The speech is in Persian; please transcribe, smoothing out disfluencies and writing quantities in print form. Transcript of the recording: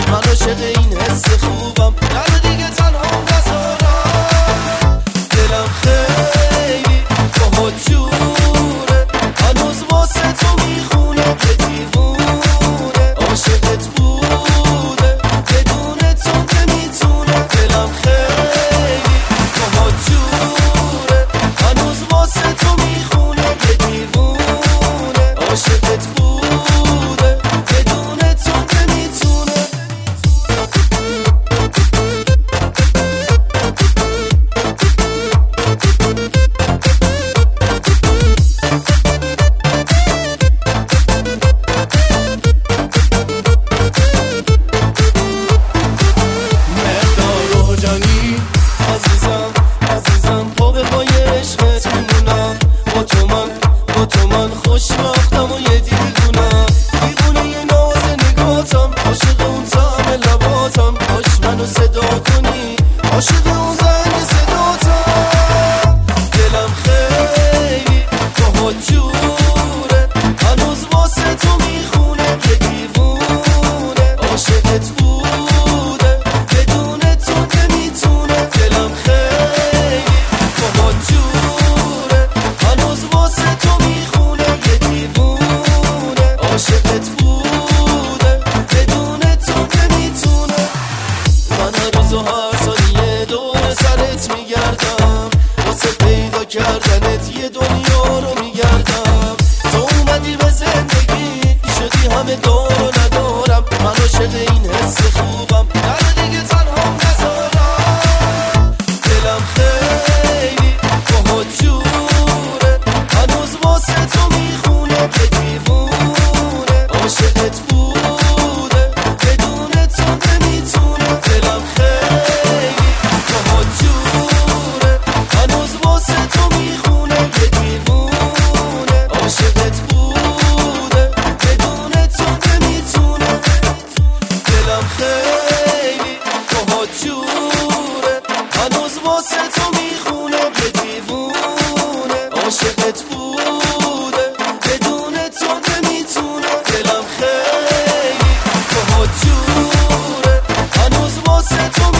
من عاشق این حس خوبم، در دیگه تنها نذارم. دلم خیلی باهات جوره، هنوز واسه تو میخونه که دیوونه، عاشقت بوده بدون تو نمیتونه. دلم خیلی باهات جوره، هنوز واسه تو میخونه که دیوونه، عاشقت بوده بدون تو نمیتونه. عزیزم پا به پای عشقت میمونم، با تو من خوشبختم و یه دیوونه یه ناز نگاتم، عاشق اون طعم لباتم، کاش منو صدا کنی، عاشق اون زنگ صداتم. دلم خیلی باهات جوره، هنوز واسه تو میخونه که دیوونه، عاشقت بوده بدون تو نمیتونه. دلم خیلی باهات جوره، هنوز واسه تو میخونه که دیوونه، عاشقت بوده بدون تو نمیتونه. من هر روز و هر ثانیه دور سرت میگردم، واسه پیدا کردنت یه دنیا رو میگردم. تو اومدی به زندگی شدی همه دار و ندارم، من عاشق این حس خوبم، در دیگه تنها نذارم. دلم خیلی باهات جوره، هنوز واسه تو میخونه که دیوونه، عاشقت بوده بدون تو نمیتونه. دلم خیلی باهات جوره، هنوز واسه تو میخونه که دیوونه، عاشقت بوده بدون تو نمیتونه. دلم خیلی باهات جوره، هنوز واسه تو میخونه که دیوونه، عاشقت بوده بدون تو نمیتونه. دلم خیلی باهات جوره، هنوز واسه تو